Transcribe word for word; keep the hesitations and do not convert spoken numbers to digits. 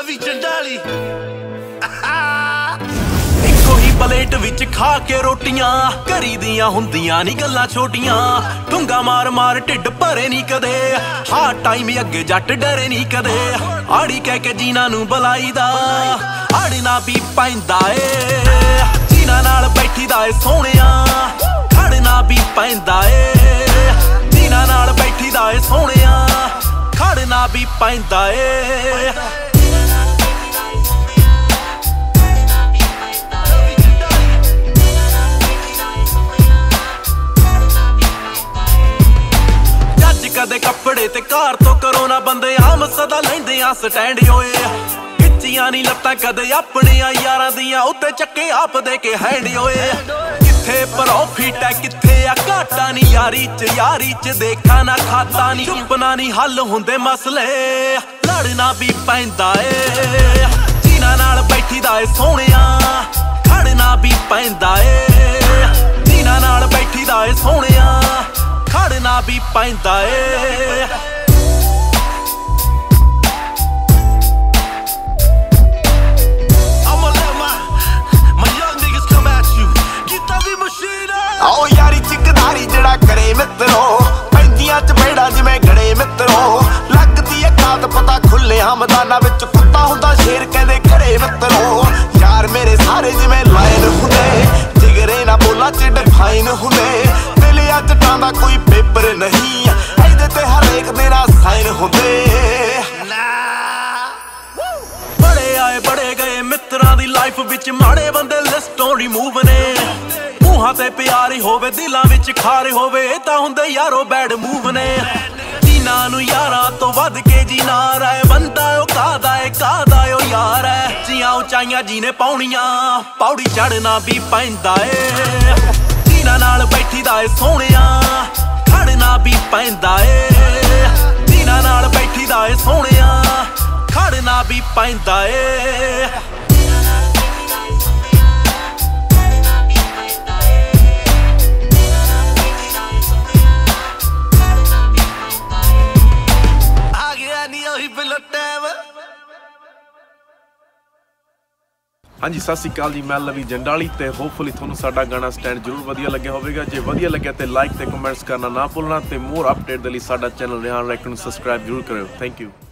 ਲਵੀ ਜੰਡਾਲੀ ਇੱਕੋ ਹੀ ਪਲੇਟ ਵਿੱਚ ਖਾ ਕੇ ਰੋਟੀਆਂ ਘਰੀ ਦੀਆਂ ਹੁੰਦੀਆਂ ਨੀ ਗੱਲਾਂ ਛੋਟੀਆਂ ਡੂੰਗਾ ਮਾਰ ਮਾਰ ਢਿੱਡ ਭਰੇ ਨੀ ਕਦੇ ਹਾਂ ਟਾਈਮ ਅੱਗੇ ਜੱਟ ਡਰੇ ਨੀ ਕਦੇ ਆੜੀ ਕਹਿ ਕੇ ਜੀਨਾ ਨੂੰ ਬੁਲਾਈਦਾ ਆੜੀ ਨਾ ਵੀ ਪੈਂਦਾ ਏ ਜੀਨਾ ਨਾਲ ਬੈਠੀਦਾ ਏ ਸੋਹਣਿਆ ਖੜਨਾ ਵੀ ਪੈਂਦਾ ਏ ਜੀਨਾ ਨਾਲ ਬੈਠੀਦਾ ਏ ਸੋਹਣਿਆ ਖੜਨਾ ਵੀ ਪੈਂਦਾ ਏ ਕਦੇ ਕੱਪੜੇ ਤੇ ਕਾਰ ਤੋਂ ਕਰੋ ਨਾ ਬੰਦੇ ਆਮ ਸਦਾ ਲੈਂਦੇ ਆ ਸਟੈਂਡ ਓਏ ਖਿੱਚੀਆਂ ਨੀ ਲੱਤਾਂ ਕਦੇ ਆਪਣੀਆਂ ਯਾਰਾਂ ਦੀਆਂ ਉੱਤੇ ਚੱਕੇ ਆਪ ਦੇ ਕੇ ਹੈਂਡ ਓਏ ਕਿੱਥੇ ਪ੍ਰੋਫਿਟ ਹੈ ਕਿੱਥੇ ਆ ਘਾਟਾ ਨੀ ਯਾਰੀ ਚ ਯਾਰੀ ਚ ਦੇਖਾ ਨਾ ਖਾਤਾ ਨੀ ਚੁੱਪਣਾ ਨੀ ਹੱਲ ਹੁੰਦੇ ਮਸਲੇ ਲੜਨਾ ਵੀ ਪੈਂਦਾ ਏ ਜੀਨਾ ਨਾਲ ਬੈਠੀਦਾ ਏ ਸੋਹਣਿਆ ਖੜਨਾ ਵੀ ਪੈਂਦਾ ਏ ਜੀਨਾ ਨਾਲ ਬੈਠੀਦਾ ਏ ਸੋਹਣਿਆ ਖੜਨਾ ਵੀ ਪੈਂਦਾ ਏ ਆਓ ਯਾਰੀ ਚਿਕਦਾਰੀ ਜਿਹੜਾ ਕਰੇ ਮਿੱਤਰੋ ਪੈਂਦੀਆਂ ਚ ਬੇੜਾ ਜਿਵੇਂ ਗੜੇ ਮਿੱਤਰੋ ਲੱਗਦੀ ਏ ਕਾਤ ਪਤਾ ਖੁੱਲਿਆ ਮੈਦਾਨਾਂ ਵਿੱਚ ਕੁੱਤਾ ਹੁੰਦਾ ਸ਼ੇਰ ਕਹਿੰਦੇ ਘਰੇ ਮਿੱਤਰੋ ਯਾਰ ਮੇਰੇ ਸਾਰੇ ਜਿਵੇਂ ਲਾਇਨ ਹੁੰਦੇ ਜਿਗਰੇ ਨਾ ਬੋਲਾ ਚ ਡਿਫਾਈਨ ਹੁੰਦੇ ਦਿਲ ਜੱਟਾਂ ਦਾ ਕੋਈ ਪੇਪਰ ਨਹੀਂ ਇਹਦੇ ਤੇ ਹਰੇਕ ਦੇ ਨਾਲ ਸਾਈਨ ਹੁੰਦੇ ਬੜੇ ਆਏ ਬੜੇ ਗਏ ਮਿੱਤਰਾਂ ਦੀ ਲਾਈਫ ਵਿੱਚ ਮਾੜੇ ਬੰਦੇ ਲਿਸਟੋਂ ਰਿਮੂਵ ਨੇ ਮੂੰਹਾਂ ਤੇ ਪਿਆਰੀ ਹੋਵੇ ਦਿਲਾਂ ਵਿੱਚ ਖਾਰੇ ਹੋਵੇ ਇਹ ਤਾਂ ਹੁੰਦੇ ਯਾਰੋ ਬੈਡ ਮੂਵ ਨੇ ਜੀਨਾ ਨੂੰ ਯਾਰਾਂ ਤੋਂ ਵੱਧ ਕੇ ਜੀਨਾ ਰਹਿ ਬੰਦਾ ਉਹ ਕਾਹਦਾ ਏ ਕਾਹਦਾ ਓ ਯਾਰ ਐ ਜੀਆਂ ਉਚਾਈਆਂ ਜੀਨੇ ਪਾਉਣੀਆਂ ਪੌੜੀ ਚੜਨਾ ਵੀ ਪੈਂਦਾ ਏ ਜੀਨਾ ਨਾਲ ਬੈਠੀਦਾ ਏ ਸੋਹਣਿਆ ਖੜਨਾ ਵੀ ਪੈਂਦਾ ਏ ਜੀਨਾ ਨਾਲ ਬੈਠੀਦਾ ਏ ਸੋਹਣਿਆ ਖੜਨਾ ਵੀ ਪੈਂਦਾ ਏ ਹਾਂਜੀ ਸਤਿ ਸ਼੍ਰੀ ਅਕਾਲ ਜੀ, ਮੈਂ ਲਵੀ ਜੰਡਾਲੀ ਤੇ ਹੋਪਫੁਲੀ ਤੁਹਾਨੂੰ ਸਾਡਾ ਗਾਣਾ ਸਟੈਂਡ ਜ਼ਰੂਰ ਵਧੀਆ ਲੱਗਿਆ ਹੋਵੇਗਾ। ਜੇ ਵਧੀਆ ਲੱਗਿਆ ਤੇ ਲਾਈਕ ਤੇ ਕਮੈਂਟਸ ਕਰਨਾ ਨਾ ਭੁੱਲਣਾ ਤੇ ਮੋਰ ਅਪਡੇਟ ਦੇ ਲਈ ਸਾਡਾ ਚੈਨਲ ਰਿਹਾਨ ਰੈਕ ਨੂੰ ਸਬਸਕ੍ਰਾਈਬ ਜ਼ਰੂਰ ਕਰਿਓ। Thank you.